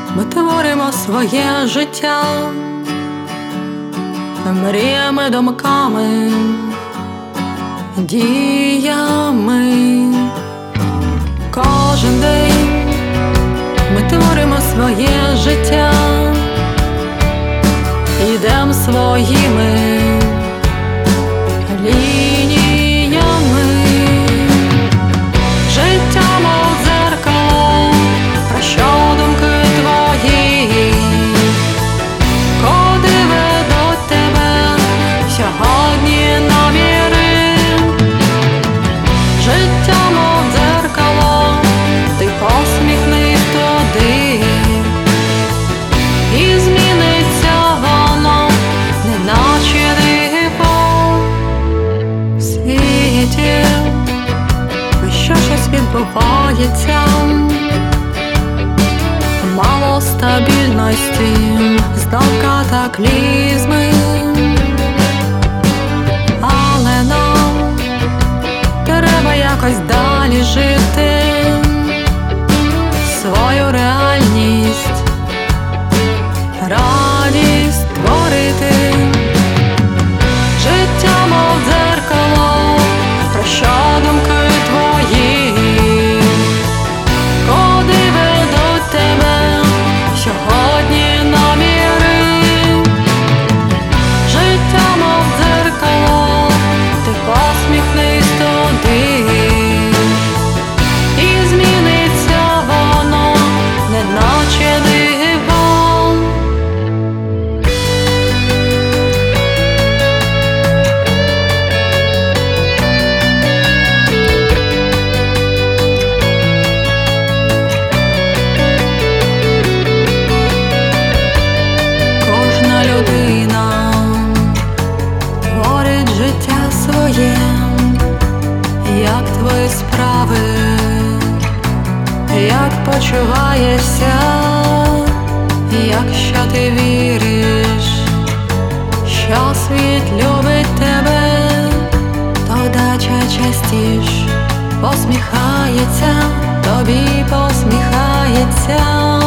Ми творимо своє життя мріями, думками, діями. Кожен день ми творимо своє життя, йдем своїми лініями. Життя, мов дзеркало, про що думки твої, куди ведуть тебе сьогодні наміри. Життя, мов дзеркало, ти посміхнись туди, і зміниться воно, неначе диво. В світі що щось відбувається, мало стабільності, знов катаклізми. Але нам треба якось далі жити, свою реальність, радість творити. Життя, мов дзеркало, про що думки твої, куди ведуть тебе сьогодні наміри. Життя, мов дзеркало, ти посміхнись туди, і зміниться воно, неначе диво. Кожна людина творить життя своє. Як твої справи, як почуваєшся, якщо ти віриш, що світ любить тебе, то вдача частіш посміхається, тобі посміхається.